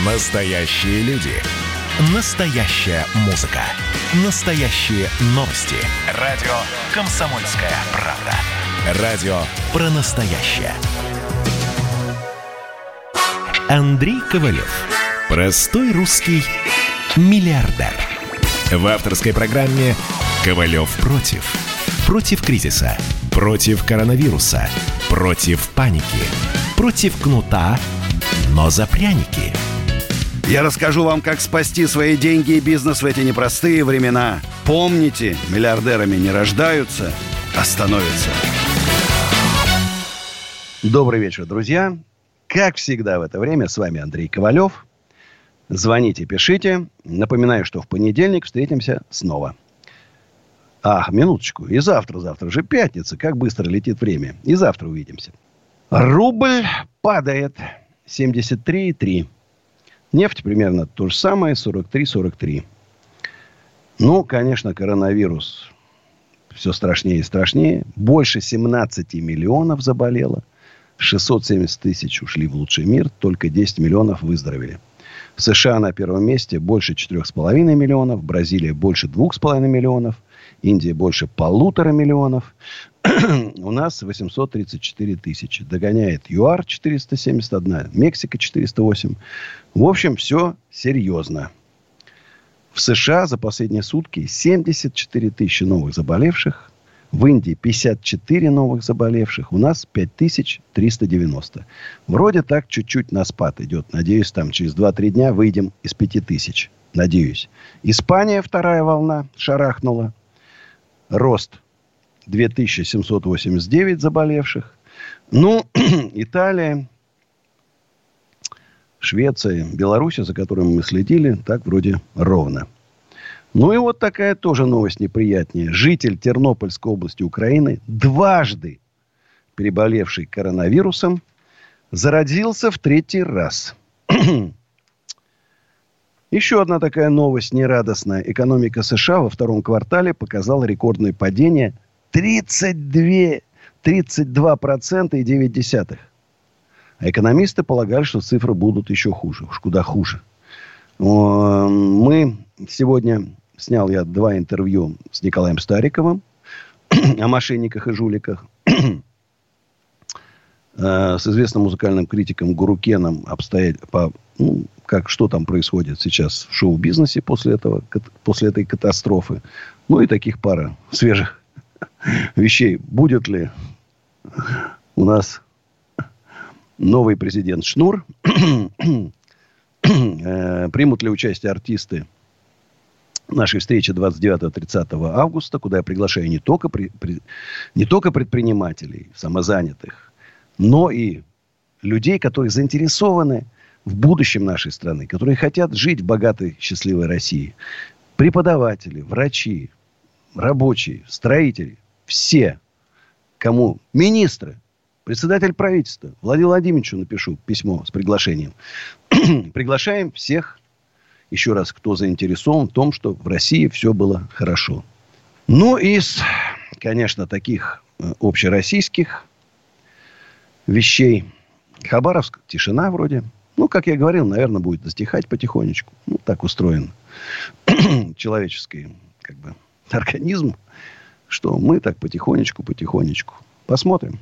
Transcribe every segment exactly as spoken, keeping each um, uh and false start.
Настоящие люди. Настоящая музыка. Настоящие новости. Радио «Комсомольская правда». Радио про настоящее. Андрей Ковалев. Простой русский миллиардер. В авторской программе «Ковалев против». Против кризиса. Против коронавируса. Против паники. Против кнута, но за пряники. Я расскажу вам, как спасти свои деньги и бизнес в эти непростые времена. Помните, миллиардерами не рождаются, а становятся. Добрый вечер, друзья. Как всегда в это время, с вами Андрей Ковалев. Звоните, пишите. Напоминаю, что в понедельник встретимся снова. Ах, минуточку. И завтра, завтра же пятница. Как быстро летит время. И завтра увидимся. Рубль падает. семьдесят три и три. Нефть примерно то же самое. сорок три сорок три. Ну, конечно, коронавирус все страшнее и страшнее. Больше семнадцать миллионов заболело. шестьсот семьдесят тысяч ушли в лучший мир. Только десять миллионов выздоровели. В США на первом месте больше четыре с половиной миллионов. Бразилия больше два с половиной миллионов. Индия больше полутора миллионов. У нас восемьсот тридцать четыре тысячи. Догоняет ЮАР четыреста семьдесят один. Мексика четыреста восемь. В общем, все серьезно. В США за последние сутки семьдесят четыре тысячи новых заболевших. В Индии пятьдесят четыре новых заболевших. У нас пять тысяч триста девяносто. Вроде так чуть-чуть на спад идет. Надеюсь, там через два-три дня выйдем из пяти тысяч. Надеюсь. Испания, вторая волна, шарахнула. Рост две тысячи семьсот восемьдесят девять заболевших. Ну, Италия, Швеция, Беларусь, за которыми мы следили, так вроде ровно. Ну и вот такая тоже новость неприятнее. Житель Тернопольской области Украины, дважды переболевший коронавирусом, заразился в третий раз. Еще одна такая новость нерадостная. Экономика США во втором квартале показала рекордное падение тридцать два, тридцать два процента и девять десятых. А экономисты полагали, что цифры будут еще хуже. Уж куда хуже. Мы сегодня снял я два интервью с Николаем Стариковым о мошенниках и жуликах. С известным музыкальным критиком Гурукеном обстоять по... Ну, как, что там происходит сейчас в шоу-бизнесе после этого, после этой катастрофы. Ну, и таких пара свежих вещей. Будет ли у нас новый президент Шнур? Примут ли участие артисты нашей встречи двадцать девятого-тридцатого августа, куда я приглашаю не только, при, при, не только предпринимателей, самозанятых, но и людей, которые заинтересованы в будущем нашей страны, которые хотят жить в богатой, счастливой России. Преподаватели, врачи, рабочие, строители. Все, кому министры, председатель правительства, Владимиру Владимировичу напишу письмо с приглашением. Приглашаем всех, еще раз, кто заинтересован в том, что в России все было хорошо. Ну, из, конечно, таких общероссийских вещей. Хабаровск, тишина вроде. Ну, как я говорил, наверное, будет затихать потихонечку. Ну, так устроен человеческий, как бы, организм, что мы так потихонечку, потихонечку. Посмотрим.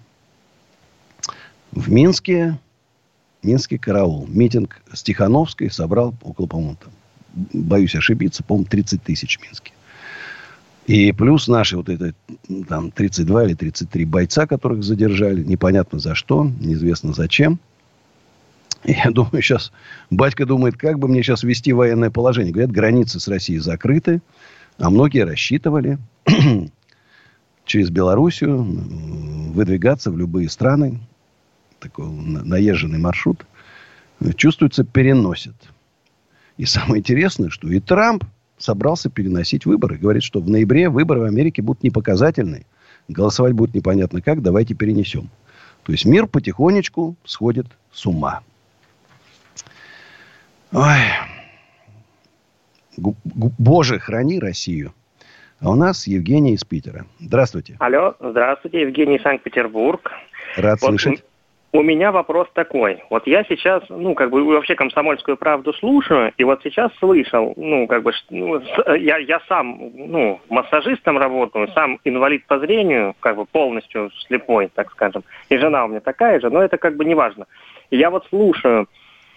В Минске, Минский караул. Митинг с Тихановской собрал около, по-моему, там, боюсь ошибиться, по-моему, тридцать тысяч в Минске. И плюс наши вот это, там, тридцать два или тридцать три бойца, которых задержали. Непонятно за что, неизвестно зачем. Я думаю, сейчас батька думает, как бы мне сейчас ввести военное положение. Говорят, границы с Россией закрыты. А многие рассчитывали через Белоруссию выдвигаться в любые страны. Такой наезженный маршрут. Чувствуется, переносит. И самое интересное, что и Трамп собрался переносить выборы. Говорит, что в ноябре выборы в Америке будут непоказательные. Голосовать будет непонятно как. Давайте перенесем. То есть мир потихонечку сходит с ума. Ой. Боже, храни Россию. А у нас Евгений из Питера. Здравствуйте. Алло, здравствуйте. Евгений, Санкт-Петербург. Рад вот слышать. У меня вопрос такой. Вот я сейчас, ну, как бы, вообще «Комсомольскую правду» слушаю, и вот сейчас слышал, ну, как бы, ну, я, я сам, ну, массажистом работаю, сам инвалид по зрению, как бы, полностью слепой, так скажем, и жена у меня такая же, но это как бы не важно. И я вот слушаю,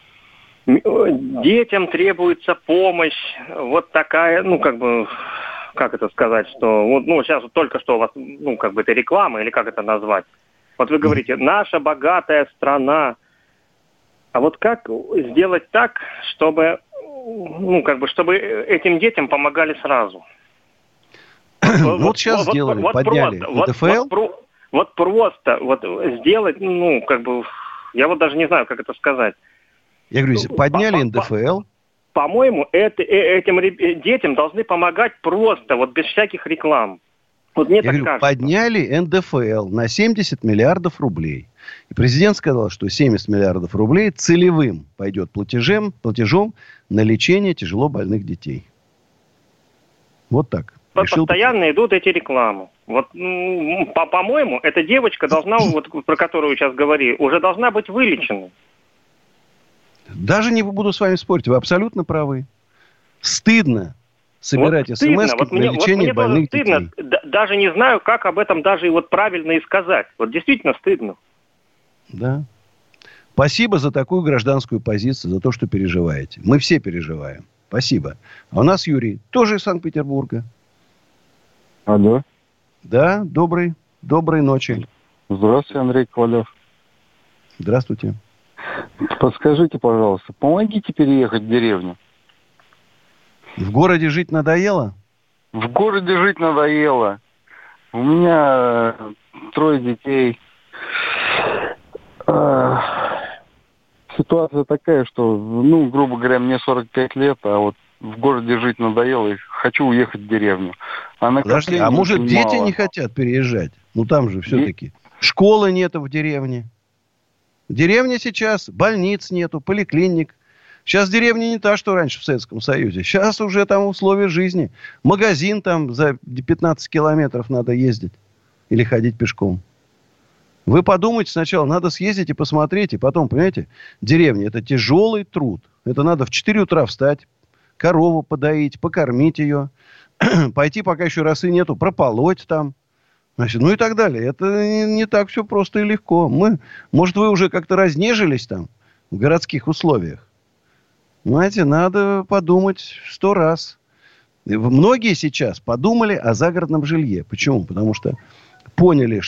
детям требуется помощь, вот такая, ну, как бы, как это сказать, что, вот, ну, сейчас вот только что у вас, ну, как бы, это реклама, или как это назвать? Вот вы говорите, наша богатая страна. А вот как сделать так, чтобы, ну, как бы, чтобы этим детям помогали сразу? Ну, вот сейчас сделали, подняли эн дэ эф эл. Вот просто, вот сделать, ну, как бы, я вот даже не знаю, как это сказать. Я говорю, подняли эн дэ эф эл. По-моему, это, этим детям должны помогать просто, вот без всяких реклам. Вот мне Я так говорю, кажется. подняли эн дэ эф эл на семьдесят миллиардов рублей. И президент сказал, что семьдесят миллиардов рублей целевым пойдет платежем, платежом на лечение тяжело больных детей. Вот так. Решил постоянно так. Идут эти рекламы. Вот, по- по-моему, эта девочка должна, вот, про которую сейчас говорили, уже должна быть вылечена. Даже не буду с вами спорить, вы абсолютно правы. Стыдно собирать вот смс вот на мне, лечение вот больных стыдно. детей. Д- даже не знаю, как об этом даже и вот правильно и сказать. Вот действительно стыдно. Да. Спасибо за такую гражданскую позицию, за то, что переживаете. Мы все переживаем. Спасибо. А у нас Юрий, тоже из Санкт-Петербурга. Алло. Да, добрый, доброй ночи. Здравствуйте, Андрей Ковалев. Здравствуйте. Подскажите, пожалуйста, помогите переехать в деревню. В городе жить надоело? В городе жить надоело. У меня трое детей. Ситуация такая, что, ну, грубо говоря, мне сорок пять лет, а вот в городе жить надоело и хочу уехать в деревню. А Подожди, а может дети мало. не хотят переезжать? Ну там же все-таки Де... школы нету в деревне. В деревне сейчас больниц нету, поликлиник. Сейчас деревня не та, что раньше в Советском Союзе. Сейчас уже там условия жизни. Магазин там за пятнадцать километров надо ездить. Или ходить пешком. Вы подумайте сначала, надо съездить и посмотреть. И потом, понимаете, деревня это тяжелый труд. Это надо в четыре утра встать, корову подоить, покормить ее. Пойти, пока еще росы нету, прополоть там. Значит, ну и так далее. Это не, не так все просто и легко. Мы, может, вы уже как-то разнежились там в городских условиях. Знаете, надо подумать сто раз. Многие сейчас подумали о загородном жилье. Почему? Потому что поняли,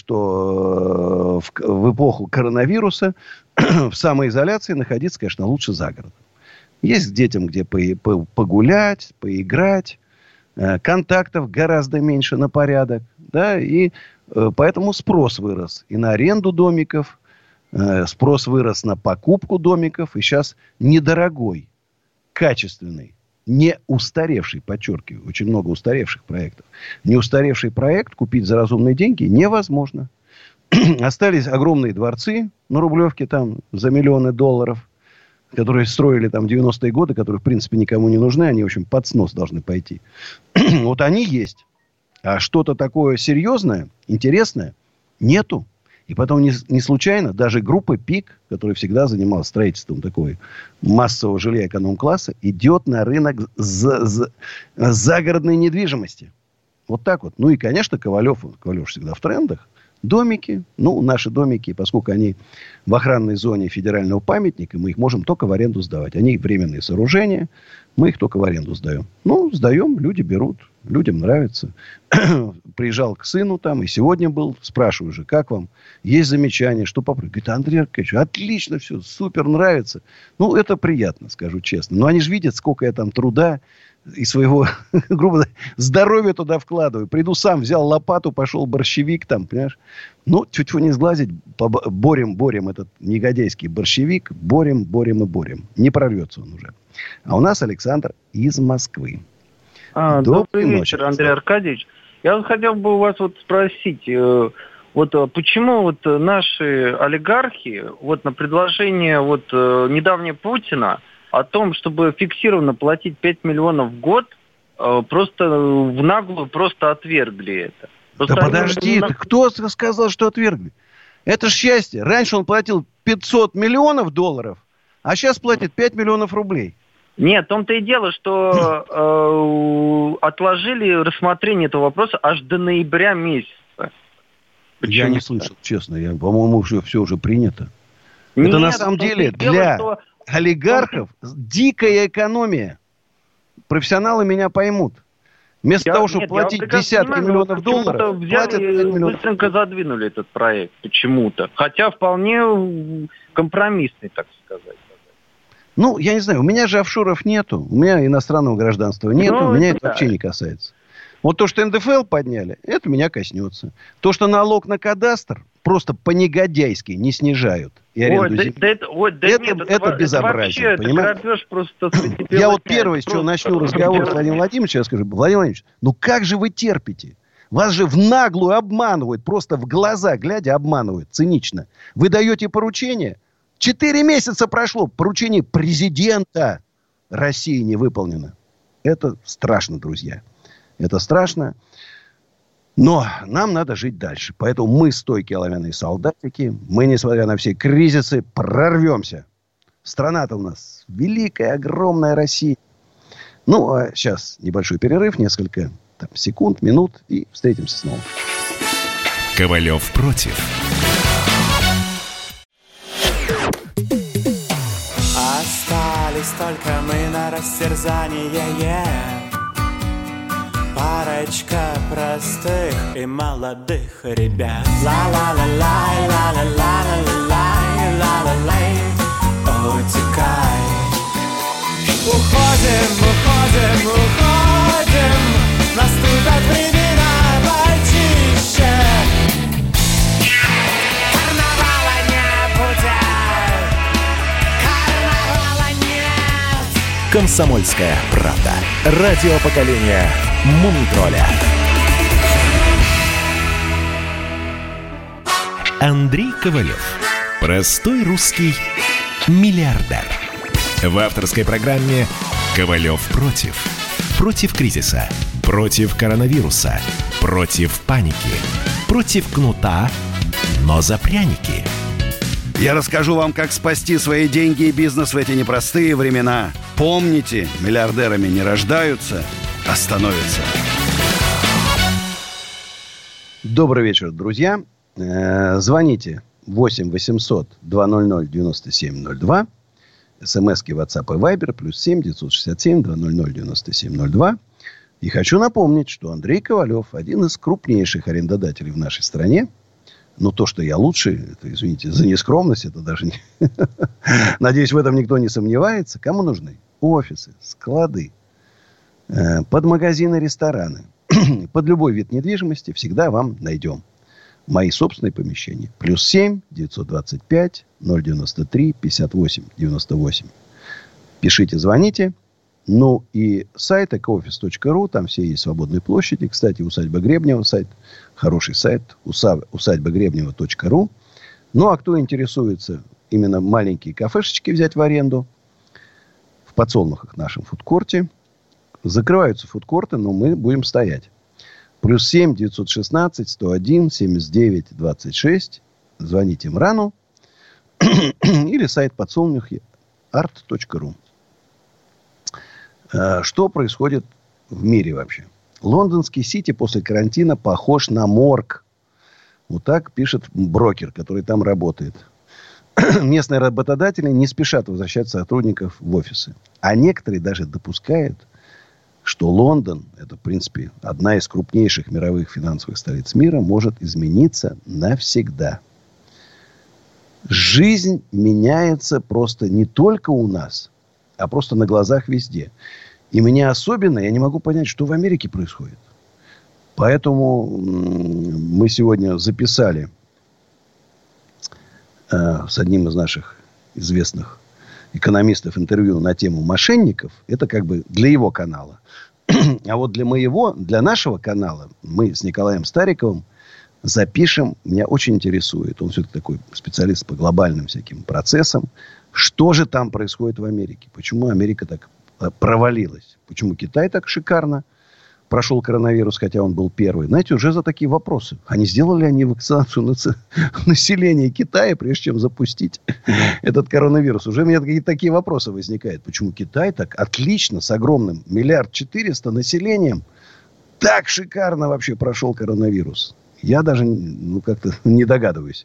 что в, в эпоху коронавируса в самоизоляции находиться, конечно, лучше за городом. Есть детям где по, по, погулять, поиграть. Контактов гораздо меньше на порядок. Да, и э, поэтому спрос вырос и на аренду домиков. Э, спрос вырос на покупку домиков. И сейчас недорогой, качественный, не устаревший, подчеркиваю, очень много устаревших проектов. Не устаревший проект купить за разумные деньги невозможно. Остались огромные дворцы на Рублевке там за миллионы долларов, которые строили там в девяностые годы, которые, в принципе, никому не нужны. Они, в общем, под снос должны пойти. Вот они есть. А что-то такое серьезное, интересное нету. И потом не, не случайно даже группа ПИК, которая всегда занималась строительством такой массового жилья эконом-класса, идет на рынок за, за, загородной недвижимости. Вот так вот. Ну и, конечно, Ковалев, Ковалев всегда в трендах. Домики, ну, наши домики, поскольку они в охранной зоне федерального памятника, мы их можем только в аренду сдавать. Они временные сооружения, мы их только в аренду сдаем. Ну, сдаем, люди берут, людям нравится. Приезжал к сыну там, и сегодня был, спрашиваю уже, как вам? Есть замечания, что попробовать? Говорит, Андрей Аркадьевич, отлично все, супер, нравится. Ну, это приятно, скажу честно. Но они же видят, сколько я там труда и своего, грубо говоря, здоровья туда вкладываю. Приду сам, взял лопату, пошел борщевик там, понимаешь? Ну, чуть-чуть не сглазить, борем, борем этот негодяйский борщевик, борем, борем и борем. Не прорвется он уже. А у нас Александр из Москвы. А, добрый вечер, ночи, Андрей Аркадьевич. Я вот хотел бы у вас вот спросить, вот почему вот наши олигархи вот на предложение вот недавнего Путина о том, чтобы фиксированно платить пять миллионов в год, просто в наглую просто отвергли это. Просто да они... подожди, ты кто сказал, что отвергли? Это ж счастье. Раньше он платил пятьсот миллионов долларов, а сейчас платит пять миллионов рублей. Нет, в том-то и дело, что э, отложили рассмотрение этого вопроса аж до ноября месяца. Почему? Я не слышал, честно. Я, по-моему, уже все уже принято. Нет, это на самом деле дело, для что... олигархов дикая экономия. Профессионалы меня поймут. Вместо я, того, чтобы нет, платить десятки понимаю, миллионов долларов, платят пять миллионов. Быстренько задвинули этот проект почему-то. Хотя вполне компромиссный, так сказать. Ну, я не знаю, у меня же офшоров нету. У меня иностранного гражданства нету. Ну, меня это да. вообще не касается. Вот то, что эн дэ эф эл подняли, это меня коснется. То, что налог на кадастр просто по-негодяйски не снижают. И ой, да, да это, ой, да это, нет, это, это безобразие, вообще, понимаете? Это просто я вот первое, с чего начну разговор с Владимиром Владимировичем, я скажу: Владимир Владимирович, ну как же вы терпите? Вас же в наглую обманывают, просто в глаза глядя обманывают, цинично. Вы даете поручение, четыре месяца прошло, поручение президента России не выполнено. Это страшно, друзья. Это страшно. Но нам надо жить дальше. Поэтому мы стойкие оловянные солдатики. Мы, несмотря на все кризисы, прорвемся. Страна-то у нас великая, огромная Россия. Ну, а сейчас небольшой перерыв, несколько там, секунд, минут, и встретимся снова. Ковалев против. Остались только мы на растерзание. Парочка простых и молодых ребят. Ла-ла-ла-лай, ла-ла-ла-ла-ла-лай, ла-ла-лай, утекай. Уходим, уходим, уходим, наступят времена почище. Карнавала не будет, карнавала нет. «Комсомольская правда». Радио поколения Мумий-тролля. Андрей Ковалев. Простой русский миллиардер. В авторской программе «Ковалев против». Против кризиса, против коронавируса, против паники, против кнута, но за пряники. Я расскажу вам, как спасти свои деньги и бизнес в эти непростые времена. Помните, миллиардерами не рождаются, а становятся. Добрый вечер, друзья. Звоните восемь восемьсот двести девяносто семь ноль два. СМСки WhatsApp и Viber плюс семь девятьсот шестьдесят семь двести девяносто семь ноль два. И хочу напомнить, что Андрей Ковалев один из крупнейших арендодателей в нашей стране. Но то, что я лучший, это, извините, за нескромность, это даже не... Надеюсь, в этом никто не сомневается. Кому нужны? Офисы, склады, под магазины, рестораны. Под любой вид недвижимости всегда вам найдем. Мои собственные помещения. Плюс семь девятьсот двадцать пять ноль девяносто три пятьдесят восемь девяносто восемь. Пишите, звоните. Ну и сайт экоофис точка ру. Там все есть свободные площади. Кстати, усадьба Гребнева сайт. Хороший сайт. усадьба гребнева точка ру. Ну а кто интересуется именно маленькие кафешечки взять в аренду. В Подсолнухах нашем фудкорте. Закрываются фудкорты, но мы будем стоять. Плюс семь девятьсот шестнадцать сто один семьдесят девять двадцать шесть. Звоните Мрану. Или сайт подсолнухи арт точка ру. Что происходит в мире вообще? Лондонский Сити после карантина похож на морг. Вот так пишет брокер, который там работает. Местные работодатели не спешат возвращать сотрудников в офисы. А некоторые даже допускают, что Лондон, это, в принципе, одна из крупнейших мировых финансовых столиц мира, может измениться навсегда. Жизнь меняется просто не только у нас, а просто на глазах везде. И меня особенно, я не могу понять, что в Америке происходит. Поэтому мы сегодня записали э, с одним из наших известных экономистов интервью на тему мошенников. Это как бы для его канала. А вот для моего, для нашего канала мы с Николаем Стариковым запишем. Меня очень интересует. Он все-таки такой специалист по глобальным всяким процессам. Что же там происходит в Америке? Почему Америка так провалилась? Почему Китай так шикарно прошел коронавирус, хотя он был первый. Знаете, уже за такие вопросы. А не сделали они вакцинацию населения Китая, прежде чем запустить этот коронавирус? Уже у меня какие-то такие вопросы возникают. Почему Китай так отлично, с огромным миллиард четыреста населением, так шикарно вообще прошел коронавирус? Я даже ну, как-то не догадываюсь.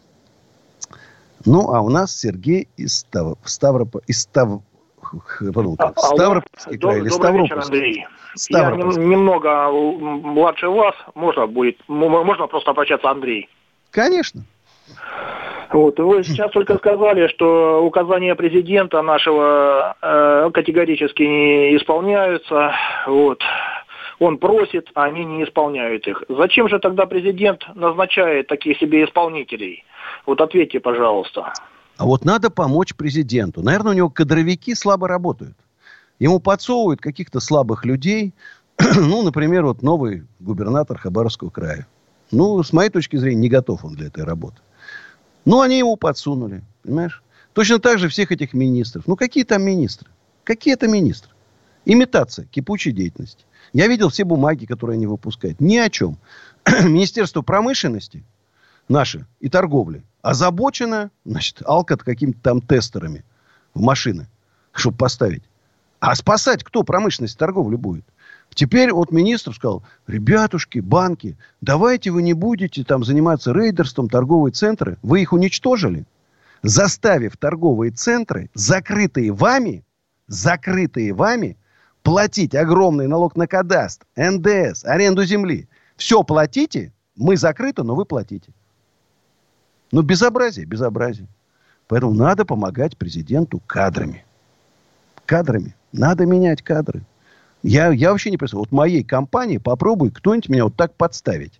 Ну, а у нас Сергей из Став... Ставрополя. Из Став... Подумал, как? Ставропольский край или Ставропольский? Я немного младше вас. Можно будет, можно просто обращаться Андрей. Конечно. Вот, вы сейчас только сказали, что указания президента нашего э, категорически не исполняются. Вот. Он просит, а они не исполняют их. Зачем же тогда президент назначает таких себе исполнителей? Вот ответьте, пожалуйста. А вот надо помочь президенту. Наверное, у него кадровики слабо работают. Ему подсовывают каких-то слабых людей. Ну, например, вот новый губернатор Хабаровского края. Ну, с моей точки зрения, не готов он для этой работы. Ну, они ему подсунули. Понимаешь? Точно так же всех этих министров. Ну, какие там министры? Какие это министры? Имитация кипучей деятельности. Я видел все бумаги, которые они выпускают. Ни о чем. Министерство промышленности наше и торговли озабочено, значит, алкот какими-то там тестерами в машины, чтобы поставить. А спасать кто промышленность и торговлю будет? Теперь вот министр сказал: ребятушки, банки, давайте вы не будете там заниматься рейдерством, торговые центры. Вы их уничтожили, заставив торговые центры, закрытые вами, закрытые вами, платить огромный налог на кадастр, эн дэ эс, аренду земли. Все платите, мы закрыты, но вы платите. Ну, безобразие, безобразие. Поэтому надо помогать президенту кадрами. Кадрами. Надо менять кадры. Я, я вообще не представляю. Вот моей компании попробуй кто-нибудь меня вот так подставить.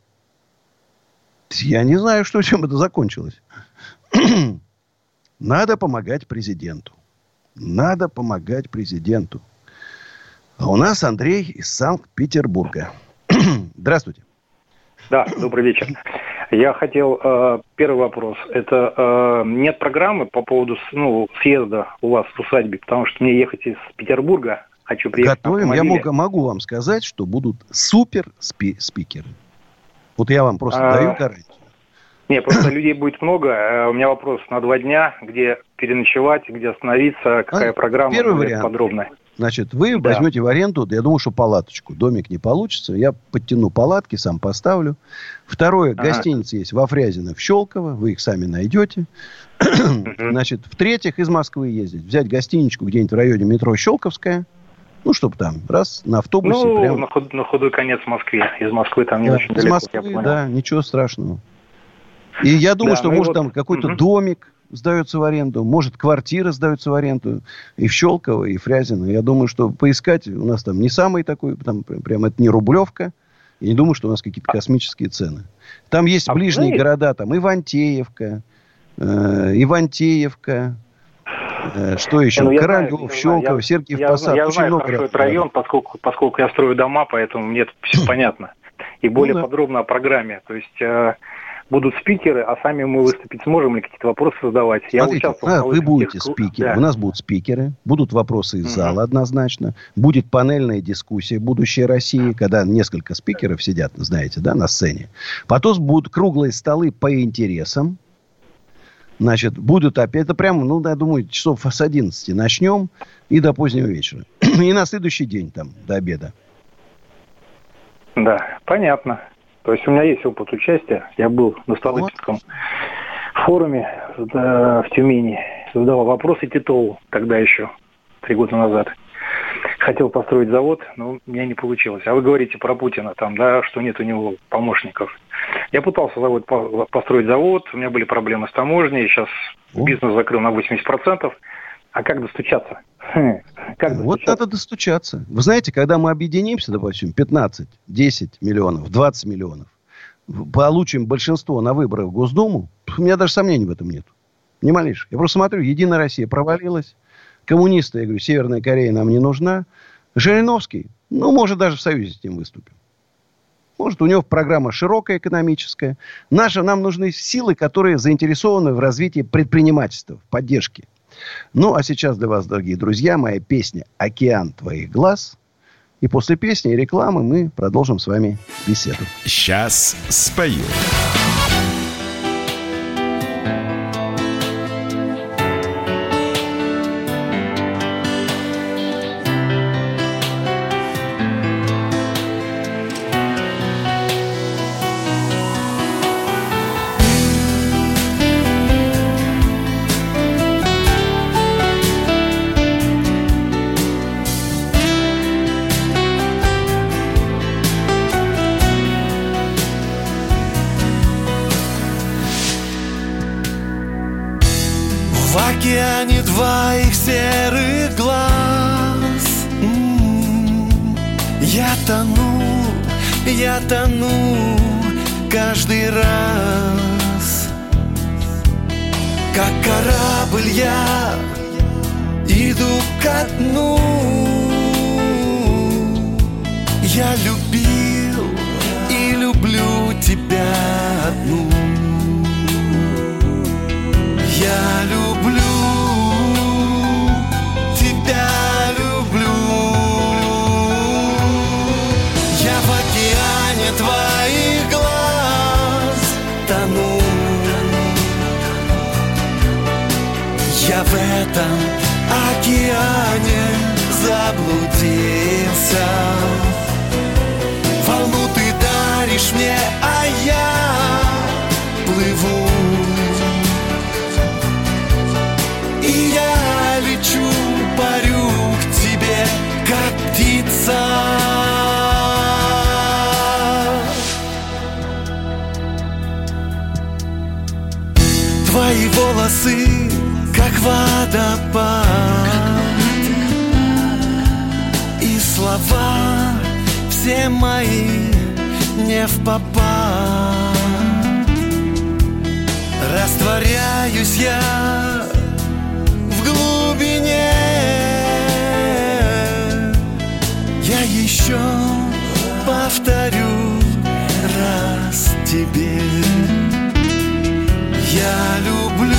Я не знаю, что, чем это закончилось. Надо помогать президенту. Надо помогать президенту. А у нас Андрей из Санкт-Петербурга. Здравствуйте. Да, добрый вечер. Я хотел, э, первый вопрос, это э, нет программы по поводу ну, съезда у вас в усадьбе, потому что мне ехать из Петербурга, хочу приехать. Готовим, я могу, могу вам сказать, что будут супер спи- спикеры. Вот я вам просто а, даю гарантию. Нет, просто людей будет много. У меня вопрос на два дня, где переночевать, где остановиться, какая а, программа. Первый вариант. Подробная. Значит, вы да. возьмете в аренду, я думаю, что палаточку. Домик не получится. Я подтяну палатки, сам поставлю. Второе, ага. гостиницы есть во Фрязино, в Щелково. Вы их сами найдете. Значит, в-третьих, из Москвы ездить. Взять гостиничку где-нибудь в районе метро Щелковская. Ну, чтобы там, раз, на автобусе. Ну, прям... на, худ, на худой конец в Москве. Из Москвы там не да, очень из далеко. Из Москвы, да, ничего страшного. И я думаю, да, что, может, вот... там какой-то угу. домик сдается в аренду. Может, квартира сдается в аренду. И в Щелково, и в Фрязино. Я думаю, что поискать у нас там не самый такой, там прям это не Рублевка. Я не думаю, что у нас какие-то космические цены. Там есть а ближние знаете? города. Там Ивантеевка, э, Ивантеевка. Э, что еще? Ну, Королев, Щелково, Сергиев Посад. Я, я знаю хорошо этот район, поскольку, поскольку я строю дома, поэтому мне это все понятно. И более ну, да. подробно о программе. То есть... Э, будут спикеры, а сами мы выступить сможем или какие-то вопросы задавать. Я Смотрите, а, вы будете тех... спикеры, да. у нас будут спикеры, будут вопросы из угу. зала однозначно, будет панельная дискуссия «Будущее России», когда несколько спикеров сидят, знаете, да, на сцене. Потом будут круглые столы по интересам. Значит, будут опять, это прямо, ну, я думаю, часов с одиннадцати начнем и до позднего вечера. И на следующий день там, до обеда. Да, понятно. То есть у меня есть опыт участия. Я был на Столыпинском вот. форуме в Тюмени. Задавал вопросы Титову тогда еще, три года назад. Хотел построить завод, но у меня не получилось. А вы говорите про Путина, там, да, что нет у него помощников. Я пытался завод, построить завод, у меня были проблемы с таможней. Сейчас О. бизнес закрыл на восемьдесят процентов. А как достучаться? Как достучаться? Вот надо достучаться. Вы знаете, когда мы объединимся, допустим, пятнадцать, десять миллионов, двадцать миллионов, получим большинство на выборах в Госдуму, у меня даже сомнений в этом нет. Ни малейших. Я просто смотрю, Единая Россия провалилась. Коммунисты, я говорю, Северная Корея нам не нужна. Жириновский, ну, может, даже в союзе с ним выступим. Может, у него программа широкая, экономическая. Наша, нам нужны силы, которые заинтересованы в развитии предпринимательства, в поддержке. Ну, а сейчас для вас, дорогие друзья, моя песня «Океан твоих глаз». И после песни и рекламы мы продолжим с вами беседу. Сейчас спою. В океане твоих серых глаз м-м-м. Я тону, я тону каждый раз. Как корабль я иду ко дну. Я любил и люблю тебя одну. Я люблю, тебя люблю. Я в океане твоих глаз тону. Я в этом океане заблудился. Волну ты даришь мне, а я плыву. И я лечу, парю к тебе, как птица. Твои волосы, как водопад, и слова все мои не впопад. Растворяюсь я в глубине. Я еще повторю раз тебе. Я люблю,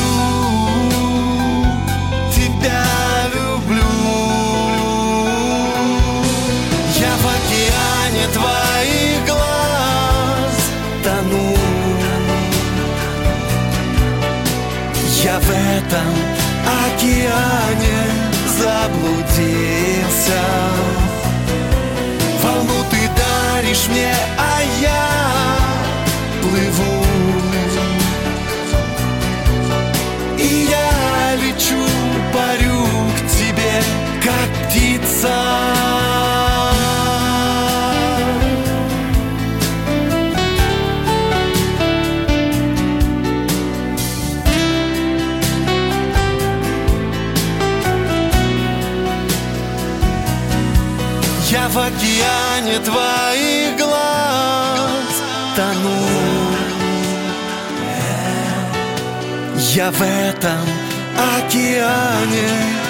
тебя люблю. Я в океане твоих глаз тону. Я в этом океане заблудился. Волну ты даришь мне, а я плыву. И я лечу, парю к тебе, как птица. Я в океане твоих глаз тону. Я в этом океане.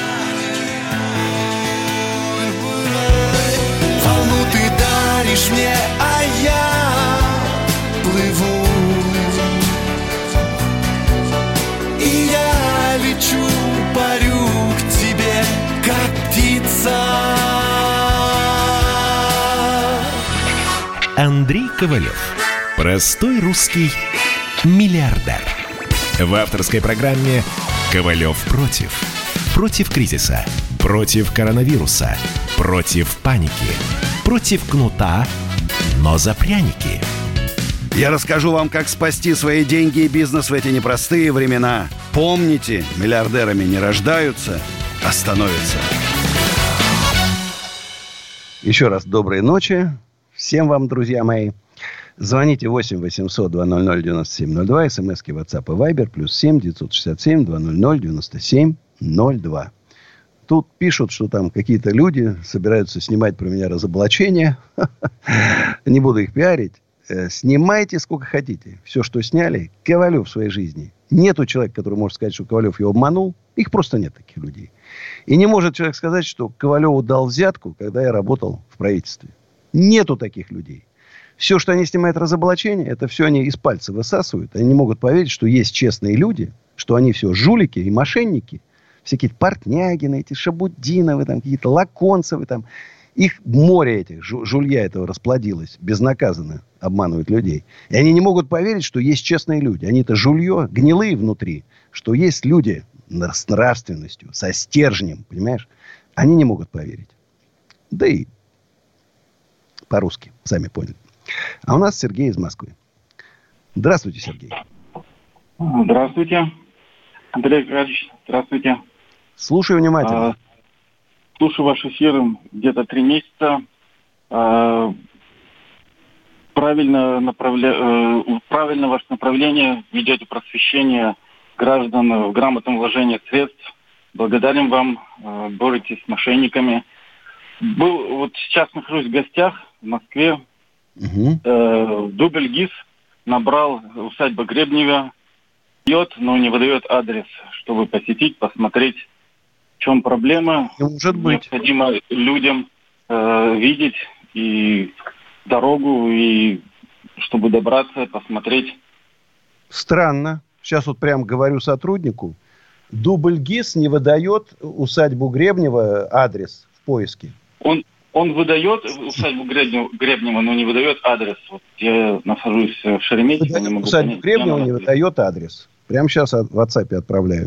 Волну ты даришь мне, а я плыву. И я лечу, парю к тебе, как птица. Андрей Ковалев. Простой русский миллиардер. В авторской программе «Ковалев против». Против кризиса, против коронавируса, против паники, против кнута, но за пряники. Я расскажу вам, как спасти свои деньги и бизнес в эти непростые времена. Помните, миллиардерами не рождаются, а становятся. Еще раз доброй ночи всем вам, друзья мои. Звоните восемь восемьсот два ноль ноль девяносто семь ноль два, смски WhatsApp и Viber, плюс семь девятьсот шестьдесят семь два ноль ноль девяносто семь ноль два. Тут пишут, что там какие-то люди собираются снимать про меня разоблачения. Не буду их пиарить. Снимайте сколько хотите. Все, что сняли, Ковалев в своей жизни. Нету человека, который может сказать, что Ковалев его обманул. Их просто нет, таких людей. И не может человек сказать, что Ковалеву дал взятку, когда я работал в правительстве. Нету таких людей. Все, что они снимают разоблачения, это все они из пальца высасывают. Они не могут поверить, что есть честные люди, что они все жулики и мошенники. Всякие Портнягины, эти Шабудиновы, там, какие-то Лаконцевы. Там. Их море этих, жулья этого расплодилось, безнаказанно обманывают людей. И они не могут поверить, что есть честные люди. Они-то жулье, гнилые внутри, что есть люди с нравственностью, со стержнем, понимаешь? Они не могут поверить. Да и по-русски, сами поняли. А у нас Сергей из Москвы. Здравствуйте, Сергей. Здравствуйте, Андрей Аркадьевич. Здравствуйте. Слушаю внимательно. А, слушаю ваш эфир где-то три месяца. А, правильно, направля... правильно ваше направление, ведете просвещение граждан в грамотном вложении средств. Благодарим вам, боретесь с мошенниками. Был, вот сейчас нахожусь в гостях в Москве. Угу. Э, Дубль ГИС набрал усадьба Гребнева. Дает, но не выдает адрес, чтобы посетить, посмотреть, в чем проблема. Может быть. Необходимо людям э, видеть и дорогу, и чтобы добраться, посмотреть. Странно. Сейчас вот прям говорю сотруднику. Дубль ГИС не выдает усадьбу Гребнева адрес в поиске. Он, он выдает усадьбу Гребнева, Гребнева, но не выдает адрес. Вот я нахожусь в Шереметьево. Не могу усадьбу понять, Гребнева не выдает адрес. Прямо сейчас в WhatsApp отправляю.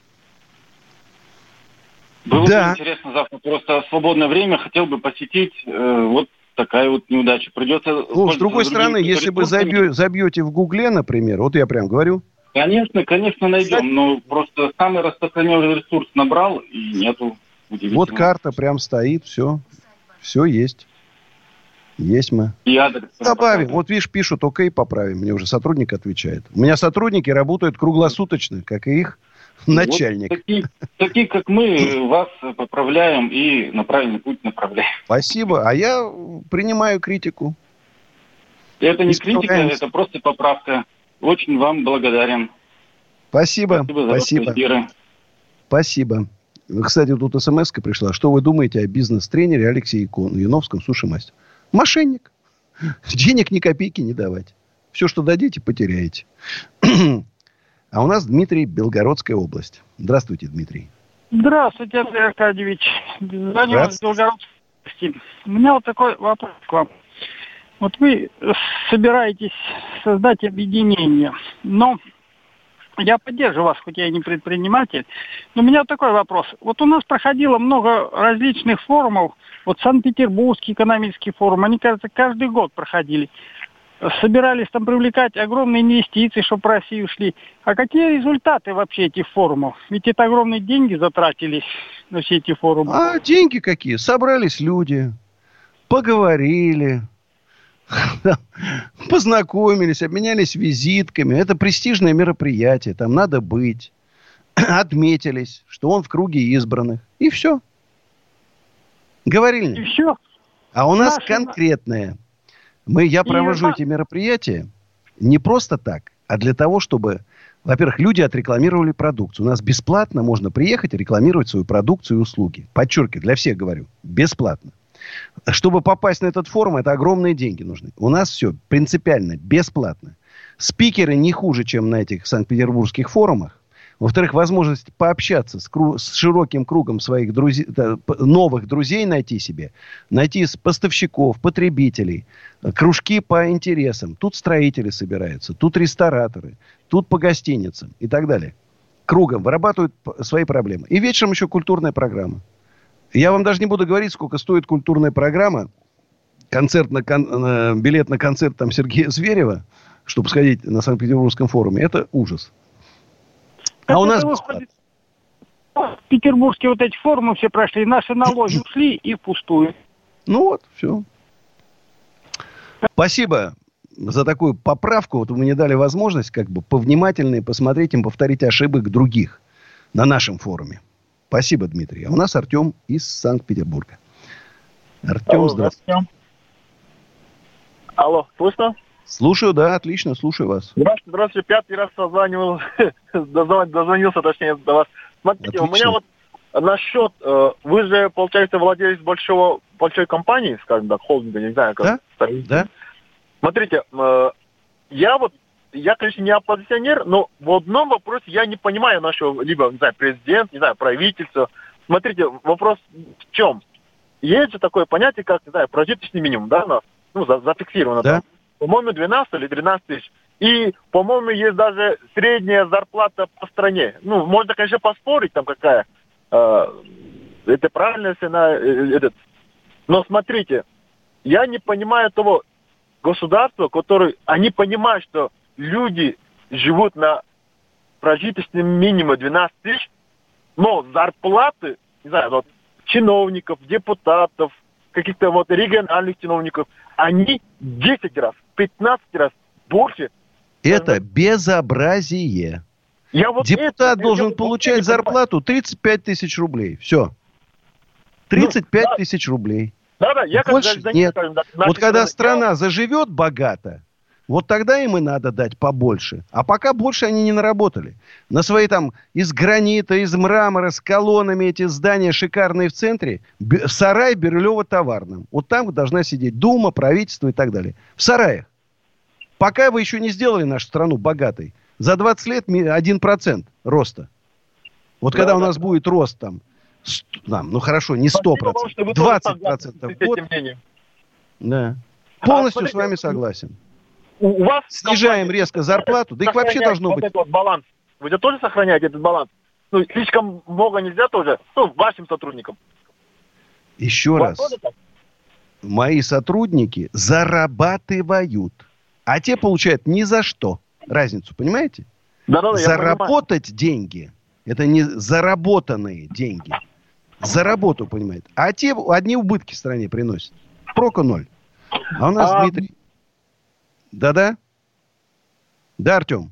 Было да. бы интересно завтра. Просто в свободное время хотел бы посетить. Э, вот такая вот неудача. Придется... Ну, с другой стороны, если вы забьете, забьете в Гугле, например, вот я прям говорю. Конечно, конечно, найдем. Но просто самый распространенный ресурс набрал, и нету. Вот карта прям стоит, все. Все есть. Есть мы. И адрес. Добавим. Вот видишь, пишут, окей, поправим. Мне уже сотрудник отвечает. У меня сотрудники работают круглосуточно, как и их начальник. Вот такие, такие, как мы, вас поправляем и на правильный путь направляем. Спасибо. А я принимаю критику. Это не критика, это просто поправка. Очень вам благодарен. Спасибо. Спасибо. За Спасибо. Спасибо. Кстати, тут смс-ка пришла. Что вы думаете о бизнес-тренере Алексее Яновском, суши-мастер? Мошенник. Денег ни копейки не давать. Все, что дадите, потеряете. А у нас Дмитрий, Белгородская область. Здравствуйте, Дмитрий. Здравствуйте, Андрей Аркадьевич. Звоню из Белгородской области. У меня вот такой вопрос к вам. Вот вы собираетесь создать объединение, но я поддерживаю вас, хоть я и не предприниматель. Но у меня такой вопрос. Вот у нас проходило много различных форумов. Вот Санкт-Петербургский экономический форум. Они, кажется, каждый год проходили. Собирались там привлекать огромные инвестиции, чтобы в Россию шли. А какие результаты вообще этих форумов? Ведь это огромные деньги затратились на все эти форумы. А деньги какие? Собрались люди, поговорили, познакомились, обменялись визитками. Это престижное мероприятие. Там надо быть. Отметились, что он в круге избранных. И все. Говорили. И все. А у нас Наши... конкретное. Мы, я провожу и... эти мероприятия не просто так, а для того, чтобы, во-первых, люди отрекламировали продукцию. У нас бесплатно можно приехать и рекламировать свою продукцию и услуги. Подчеркиваю, для всех говорю. Бесплатно. Чтобы попасть на этот форум, это огромные деньги нужны. У нас все принципиально бесплатно. Спикеры не хуже, чем на этих санкт-петербургских форумах. Во-вторых, возможность пообщаться с, кру- с широким кругом своих друзей, новых друзей найти себе. Найти поставщиков, потребителей, кружки по интересам. Тут строители собираются, тут рестораторы, тут по гостиницам и так далее. Кругом вырабатывают свои проблемы. И вечером еще культурная программа. Я вам даже не буду говорить, сколько стоит культурная программа. Концерт на кон- билет на концерт там Сергея Зверева, чтобы сходить на Санкт-Петербургском форуме. Это ужас. А у нас выходит, петербургские вот эти форумы все прошли, наши налоги ушли и впустую. Ну вот, все. Спасибо за такую поправку. Вот вы мне дали возможность как бы повнимательнее посмотреть и повторить ошибок других на нашем форуме. Спасибо, Дмитрий. А у нас Артем из Санкт-Петербурга. Артем, Алло, здравствуйте. Алло, слышно? Слушаю, да, отлично, слушаю вас. Здравствуйте, здравствуйте, пятый раз созванивал, дозвонился, точнее, до вас. Смотрите, отлично. У меня вот насчет, вы же, получается, владелец большого, большой компании, скажем так, холдинга, не знаю, как. Да, да. Смотрите, я вот, я, конечно, не оппозиционер, но в одном вопросе я не понимаю нашего, либо, не знаю, президент, не знаю, правительство. Смотрите, вопрос в чем? есть же такое понятие, как, не знаю, прожиточный минимум, да, у нас, ну, за, зафиксировано да? там. По-моему, двенадцать или тринадцать тысяч. И, по-моему, есть даже средняя зарплата по стране. Ну, можно, конечно, поспорить, там какая. Э, это правильная цена. Э, этот. Но смотрите, я не понимаю того государства, которое... Они понимают, что люди живут на прожиточном минимуме двенадцать тысяч, но зарплаты, не знаю, вот, чиновников, депутатов, каких-то вот региональных чиновников, они десять раз, пятнадцать раз больше. Это безобразие. Я вот Депутат это, должен я, получать вот зарплату тридцать пять тысяч рублей. Все. тридцать пять ну, тысяч да. рублей. Да-да, я больше как нет. Скажем, вот когда страны, страна я... заживет богато, вот тогда им и надо дать побольше. А пока больше они не наработали. На свои там из гранита, из мрамора, с колоннами эти здания шикарные в центре. Б- сарай Бирюлево-Товарном. Вот там должна сидеть Дума, правительство и так далее. В сараях. Пока вы еще не сделали нашу страну богатой. За двадцать лет один процент роста. Вот да, когда да. у нас будет рост там, там ну хорошо, не сто процентов, двадцать процентов в год. Да. Полностью а, с вами согласен. У вас снижаем резко зарплату, да их вообще должно вот быть. Этот вот баланс. Вы же тоже сохраняете этот баланс? Ну, слишком много нельзя тоже, ну, вашим сотрудникам. Еще раз. Мои сотрудники зарабатывают, а те получают ни за что. Разницу, понимаете? Да, да, да, заработать деньги, это не заработанные деньги. За работу, понимаете. А те одни убытки в стране приносят. Прока ноль. А у нас а... Дмитрий... Да-да? Да, Артем?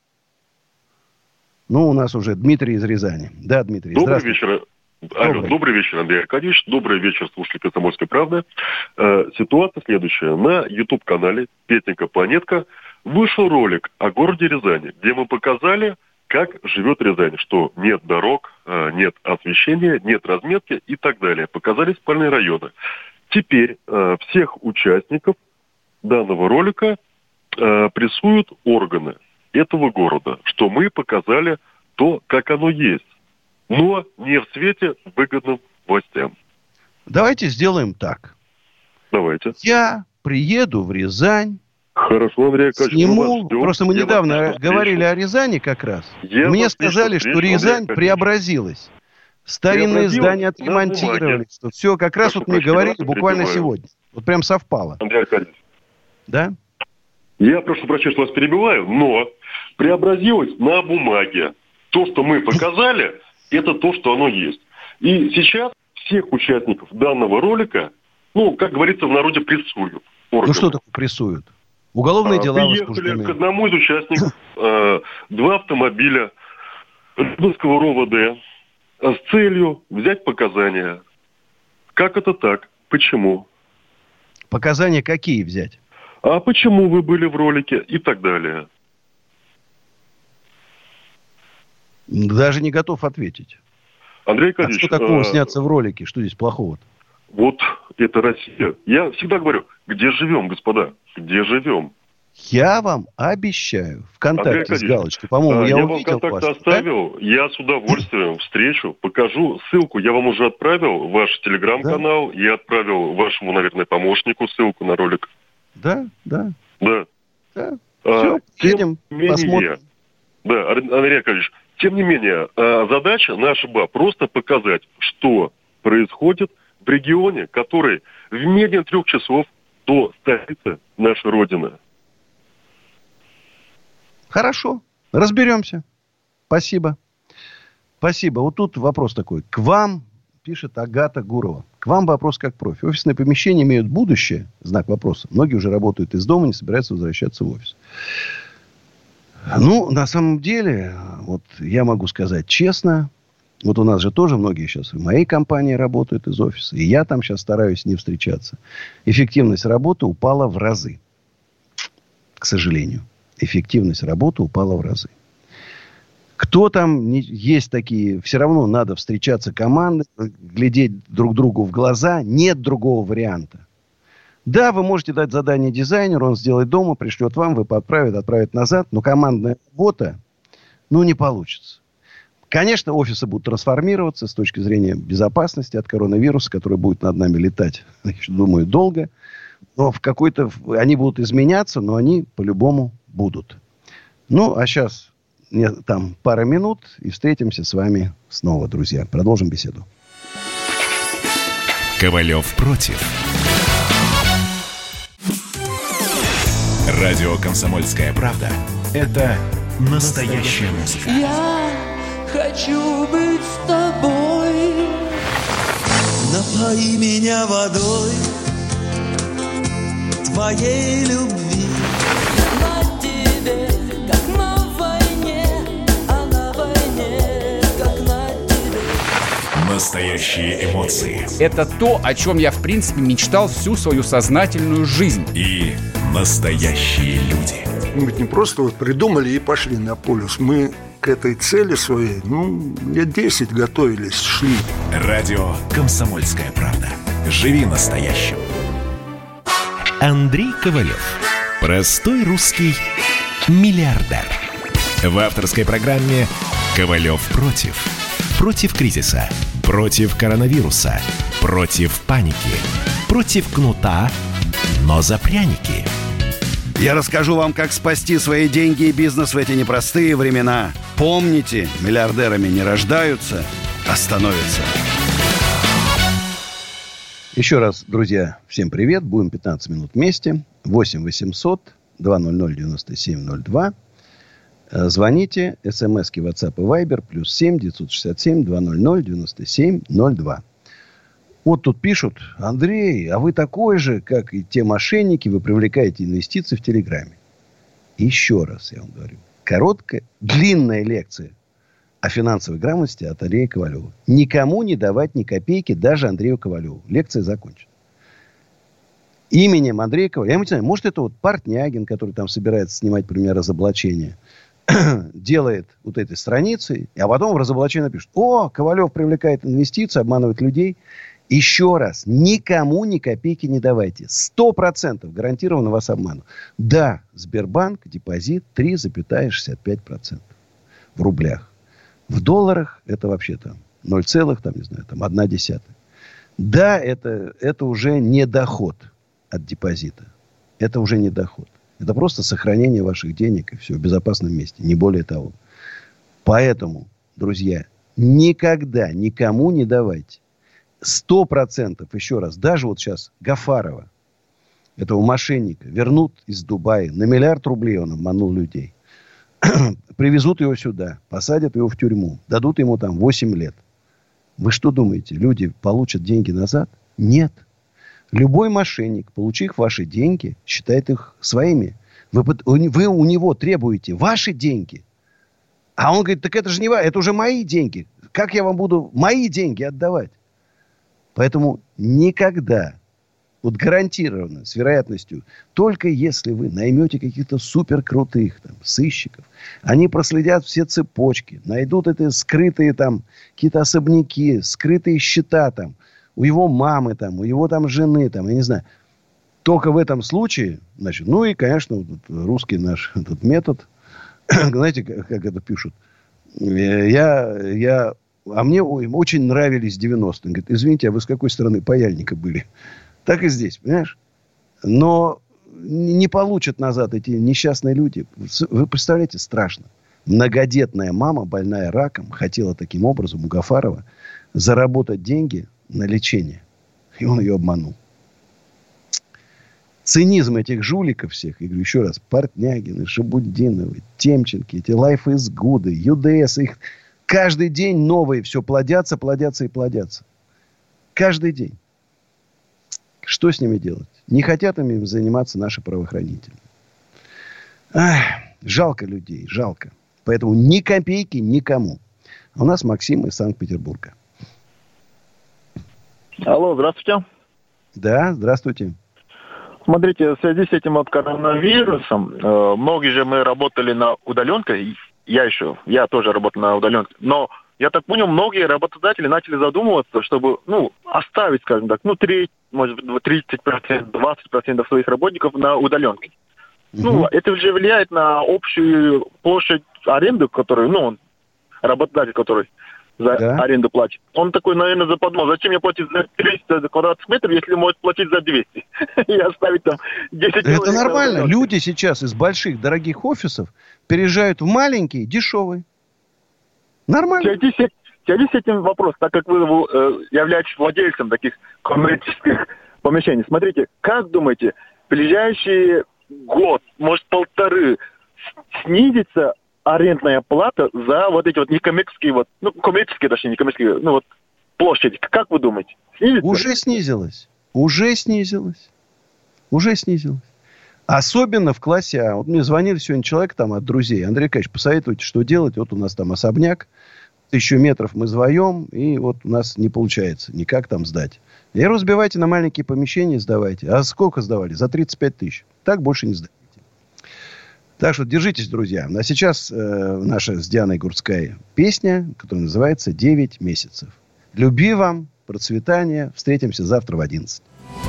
Ну, у нас уже Дмитрий из Рязани. Да, Дмитрий, добрый вечер. Алло, добрый. добрый вечер, Андрей Аркадьевич. Добрый вечер, слушатели «Комсомольской правды». Э, ситуация следующая. На YouTube-канале «Петенька Планетка» вышел ролик о городе Рязани, где мы показали, как живет Рязань, что нет дорог, э, нет освещения, нет разметки и так далее. Показали спальные районы. Теперь э, всех участников данного ролика э, прессуют органы этого города, что мы показали то, как оно есть, но не в свете выгодным властям. Давайте сделаем так. Давайте. Я приеду в Рязань. Хорошо, Андрей Аркадьевич, сниму. Мы Просто мы Я недавно говорили о Рязани как раз. Я Мне сказали, встречу, что Рязань преобразилась. Старинные здания отремонтировали. Что все, как раз Прошу вот мне говорили буквально сегодня. Вот прям совпало. Андрей Аркадьевич. Да? Я прошу прощения, что вас перебиваю, но преобразилось на бумаге. То, что мы показали, это то, что оно есть. И сейчас всех участников данного ролика, ну, как говорится, в народе прессуют. Органы. Ну, что такое прессуют? Уголовные а, дела возбуждены. К одному из участников э, два автомобиля Рязанского РОВД с целью взять показания. Как это так? Почему? Показания какие взять? А почему вы были в ролике и так далее? Даже не готов ответить. Андрей Аркадьевич... А что такого а... сняться в ролике? Что здесь плохого-то? Вот это Россия. Я всегда говорю, где живем, господа? Где живем? Я вам обещаю. ВКонтакте с галочкой. По-моему, я, я увидел вам вас. оставил. Да? Я с удовольствием встречу, покажу ссылку. Я вам уже отправил ваш телеграм-канал. Да? Я отправил вашему, наверное, помощнику ссылку на ролик. Да, да. Да. да. Все, а, едем, менее, посмотрим. Да, Андрей Аркадьевич, тем не менее, задача наша была просто показать, что происходит в регионе, который в менее трех часов до столицы нашей Родины. Хорошо, разберемся. Спасибо. Спасибо. Вот тут вопрос такой. К вам, пишет Агата Гурова, к вам вопрос как профи. Офисные помещения имеют будущее? Знак вопроса. Многие уже работают из дома, не собираются возвращаться в офис. Ну, на самом деле, вот я могу сказать честно, вот у нас же тоже многие сейчас в моей компании работают из офиса, и я там сейчас стараюсь не встречаться. Эффективность работы упала в разы. К сожалению. Эффективность работы упала в разы. Кто там не, есть такие, все равно надо встречаться командой, глядеть друг другу в глаза, нет другого варианта. Да, вы можете дать задание дизайнеру, он сделает дома, пришлет вам, вы подправит, отправит назад, но командная работа, ну, не получится. Конечно, офисы будут трансформироваться с точки зрения безопасности от коронавируса, который будет над нами летать, думаю, долго. Но в какой-то... Они будут изменяться, но они по-любому будут. Ну, а сейчас там пара минут, и встретимся с вами снова, друзья. Продолжим беседу. Ковалев против. Радио «Комсомольская правда» — это настоящая музыка. Я хочу быть с тобой. Напои меня водой твоей любви. На тебе, как на войне, а на войне, как на тебе. Настоящие эмоции. Это то, о чем я, в принципе, мечтал всю свою сознательную жизнь. И настоящие люди. Мы ведь не просто вот придумали и пошли на полюс. Мы к этой цели своей, ну, лет десять готовились, шли. Радио «Комсомольская правда». Живи настоящим. Андрей Ковалев. Простой русский миллиардер. В авторской программе «Ковалев против». Против кризиса. Против коронавируса. Против паники. Против кнута, но за пряники. Я расскажу вам, как спасти свои деньги и бизнес в эти непростые времена. Помните, миллиардерами не рождаются, а становятся. Еще раз, друзья, всем привет. Будем пятнадцать минут вместе. восемь восемьсот двести девяносто семь ноль два. Звоните. СМСки, WhatsApp и Viber. Плюс семь девятьсот шестьдесят семь двести девяносто семь ноль два. Вот тут пишут: Андрей, а вы такой же, как и те мошенники, вы привлекаете инвестиции в Телеграме. Еще раз я вам говорю. Короткая, длинная лекция о финансовой грамотности от Андрея Ковалева. Никому не давать ни копейки, даже Андрею Ковалеву. Лекция закончена. Именем Андрея Ковалева. Я не знаю, может, это вот Портнягин, который там собирается снимать, например, разоблачение, делает вот этой страницы, а потом в разоблачении напишет: о, Ковалев привлекает инвестиции, обманывает людей. Еще раз, никому ни копейки не давайте. Сто процентов гарантированно вас обманут. Да, Сбербанк, депозит три целых шестьдесят пять сотых процента в рублях. В долларах это вообще там ноль, там, не знаю, там одна десятая. Да, это, это уже не доход от депозита. Это уже не доход. Это просто сохранение ваших денег и все в безопасном месте. Не более того. Поэтому, друзья, никогда никому не давайте. Сто процентов, еще раз, даже вот сейчас Гафарова, этого мошенника, вернут из Дубая. На миллиард рублей он обманул людей. Привезут его сюда, посадят его в тюрьму, дадут ему там восемь лет. Вы что думаете, люди получат деньги назад? Нет. Любой мошенник, получив ваши деньги, считает их своими. Вы, вы у него требуете ваши деньги. А он говорит: так это же не ваши, это уже мои деньги. Как я вам буду мои деньги отдавать? Поэтому никогда, вот гарантированно, с вероятностью, только если вы наймете каких-то суперкрутых там сыщиков, они проследят все цепочки, найдут эти скрытые там какие-то особняки, скрытые счета там, у его мамы там, у его там жены там, я не знаю. Только в этом случае, значит, ну и, конечно, вот русский наш этот метод, знаете, как, как это пишут, я, я А мне очень нравились девяностые. Он говорит: извините, а вы с какой стороны паяльника были? Так и здесь, понимаешь? Но не получат назад эти несчастные люди. Вы представляете, страшно. Многодетная мама, больная раком, хотела таким образом у Гафарова заработать деньги на лечение. И он ее обманул. Цинизм этих жуликов всех, я говорю еще раз, Портнягины, Шабуддиновы, Темченки, эти Life is Good, ю ди эс, их каждый день новые все плодятся, плодятся и плодятся. Каждый день. Что с ними делать? Не хотят им заниматься наши правоохранители. Ах, жалко людей, жалко. Поэтому ни копейки никому. А у нас Максим из Санкт-Петербурга. Алло, здравствуйте. Да, здравствуйте. Смотрите, в связи с этим вот коронавирусом, э, многие же мы работали на удаленке, я еще, я тоже работал на удаленке, но я так понял, многие работодатели начали задумываться, чтобы, ну, оставить, скажем так, ну, треть, может быть, тридцать процентов, двадцать процентов своих работников на удаленке. Угу. Ну, это же влияет на общую площадь аренды, которую, ну, работодатель, который за да. аренду платит. Он такой, наверное, заподумал, зачем мне платить за триста квадратных метров, если может платить за двести? И оставить там десять человек. Это нормально. Люди сейчас из больших, дорогих офисов переезжают в маленькие, дешевые. Нормально. В связи с этим вопрос, так как вы э, являетесь владельцем таких коммерческих помещений. Смотрите, как думаете, в ближайший год, может, полторы, снизится арендная плата за вот эти вот некоммерческие, вот, ну, коммерческие, точнее, некоммерческие, ну, вот, площади. Как вы думаете? Снизится? Уже снизилась. Уже снизилась. Уже снизилась. Особенно в классе А. Вот мне звонил сегодня человек там от друзей. Андрей Николаевич, посоветуйте, что делать. Вот у нас там особняк. Тысячу метров мы сдаем, и вот у нас не получается никак там сдать. Я говорю, разбивайте на маленькие помещения, сдавайте. А сколько сдавали? За тридцать пять тысяч. Так больше не сдавайте. Так что держитесь, друзья. А сейчас э, наша с Дианой Гурцкая песня, которая называется «Девять месяцев». Любви вам, процветания. Встретимся завтра в одиннадцать.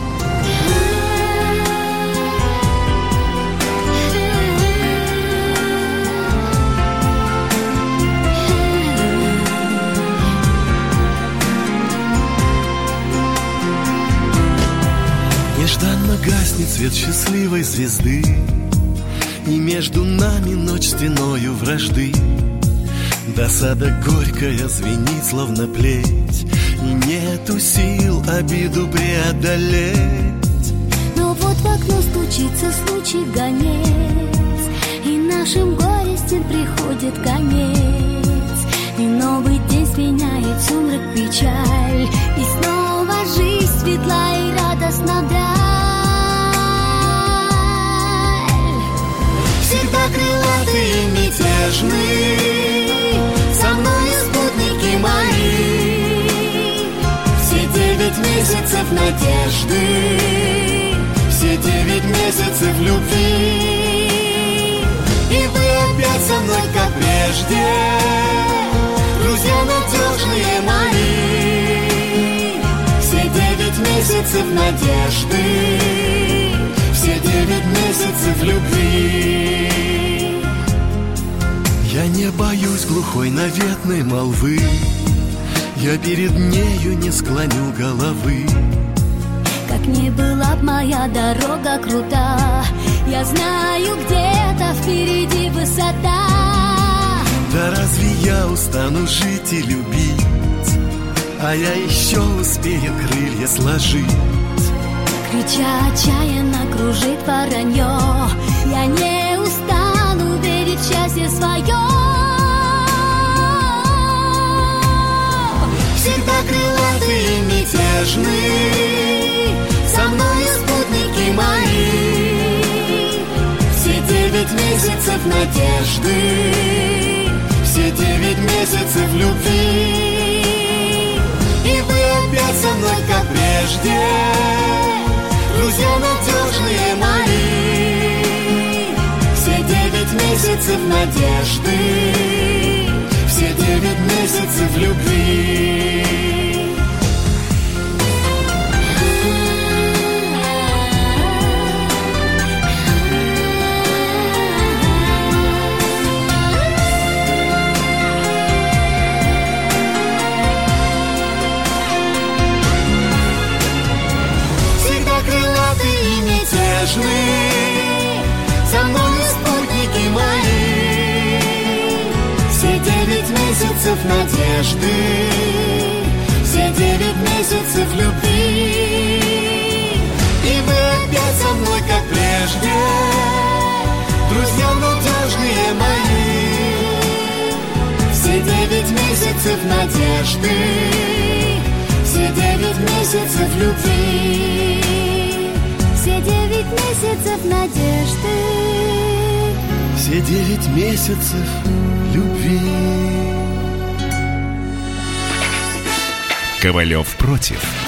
Нежданно гаснет свет счастливой звезды, и между нами ночь стеною вражды. Досада горькая звенит, словно плеть, и нету сил обиду преодолеть. Но вот в окно стучится случай гонец, и нашим горестям приходит конец. И новый день сменяет сумрак, печаль, и снова жизнь светла и радостна вдаль. Всегда крылатые и мятежны, со мной спутники мои. Все девять месяцев надежды, все девять месяцев любви. И вы опять со мной, как прежде, друзья надежные мои. Все девять месяцев надежды, все девять месяцев любви. Я не боюсь глухой наветной молвы, я перед нею не склоню головы. Как ни была б моя дорога крута, я знаю, где-то впереди высота. Да разве я устану жить и любить, а я еще успею крылья сложить. Крича отчаянно кружит воронье, я не устану верить в счастье свое. Всегда крылатые и мятежны, со мной спутники мои. Все девять месяцев надежды, все девять месяцев любви. И вы опять со мной, как прежде, друзья надежные мои. Все девять месяцев надежды, все девять месяцев любви. со мною спутники мои. Все девять месяцев надежды, все девять месяцев любви. И вы опять со мной, как прежде, друзья надежные мои. Все девять месяцев надежды, все девять месяцев любви. Все девять месяцев надежды, все девять месяцев любви. Ковалев против.